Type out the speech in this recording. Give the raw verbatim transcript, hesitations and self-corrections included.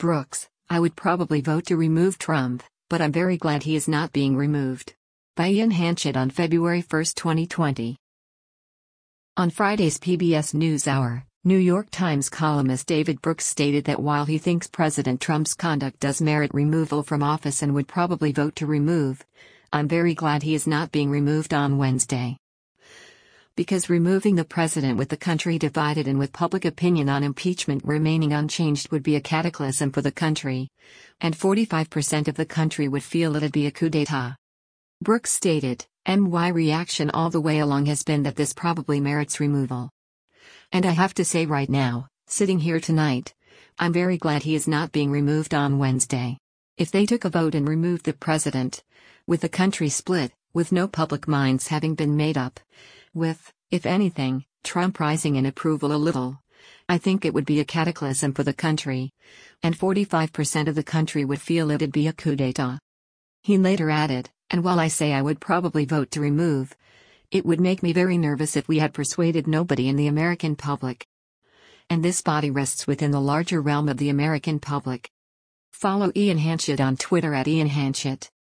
Brooks, I would probably vote to remove Trump, but I'm very glad he is not being removed. By Ian Hanchett on February first, twenty twenty. On Friday's P B S NewsHour, New York Times columnist David Brooks stated that while he thinks President Trump's conduct does merit removal from office and would probably vote to remove, I'm very glad he is not being removed on Wednesday. Because removing the president with the country divided and with public opinion on impeachment remaining unchanged would be a cataclysm for the country, and forty-five percent of the country would feel it'd be a coup d'etat. Brooks stated, "My reaction all the way along has been that this probably merits removal. And I have to say right now, sitting here tonight, I'm very glad he is not being removed on Wednesday. If they took a vote and removed the president, with the country split, with no public minds having been made up, with, if anything, Trump rising in approval a little, I think it would be a cataclysm for the country, and forty-five percent of the country would feel it'd be a coup d'etat." He later added, "And while I say I would probably vote to remove, it would make me very nervous if we had persuaded nobody in the American public. And this body rests within the larger realm of the American public." Follow Ian Hanchett on Twitter at Ian Hanchett.